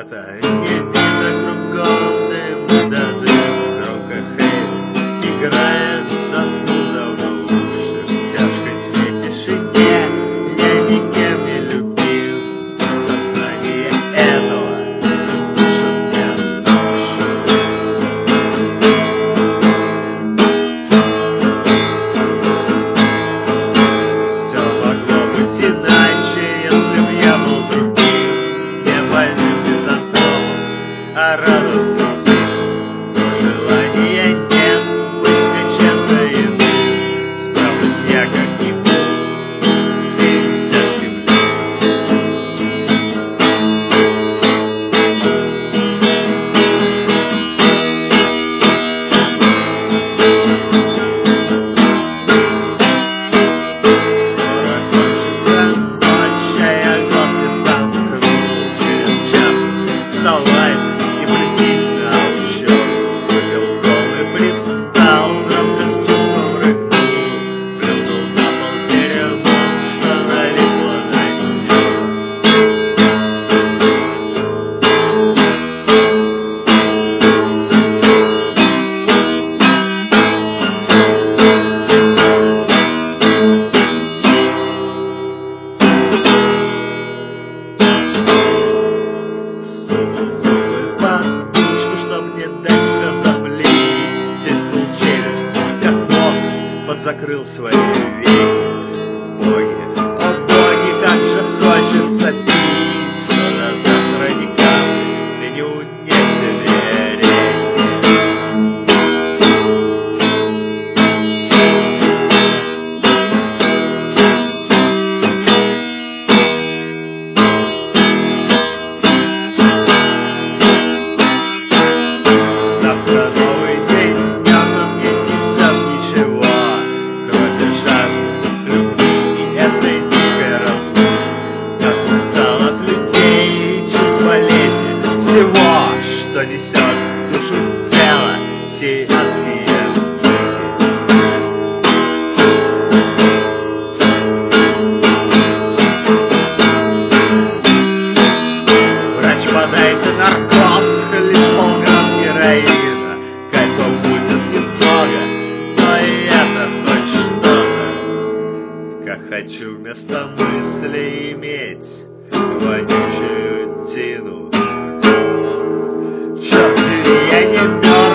света, не видно кругом дым, да дым, громко хейт играет зануда в ушах, в тяжкой тьме тишине, я никем не любим, сознание этого душит мне душу. Все могло быть иначе, если б я был другим, не больным мизантропом, а радостным сыном. Но желания нет быть мне чем-то иным, справлюсь я как-нибудь с этим тяжким Скоро кончится ночь, а я глаз не сомкнул. Через час вставать и плестись на учет. Выпил полный привстал, громко с чувством рыгнул, плюнул на пол дерьмом, что налипло на него. Сунул зубы в подушку, чтоб не дать слезам лить. Стиснул челюсть, вдохнул, подзакрыл свои веки. Боги, о боги, как же хочется пить, но на завтра ни капли не унять себе реки. Завтра новый день, днем нам не несет ничего, кроме жажды, любви и этой дикой разлуки. Как устал от людей, чуть болезней, всего, что несет душу тело, сиянские звуки. Врач, подайте наркоз, лишь полграмм героина. Кайфа будет немного, но и это хоть что-то. Как хочу вместо мысли иметь вонючую тину. Черт, я не мертв.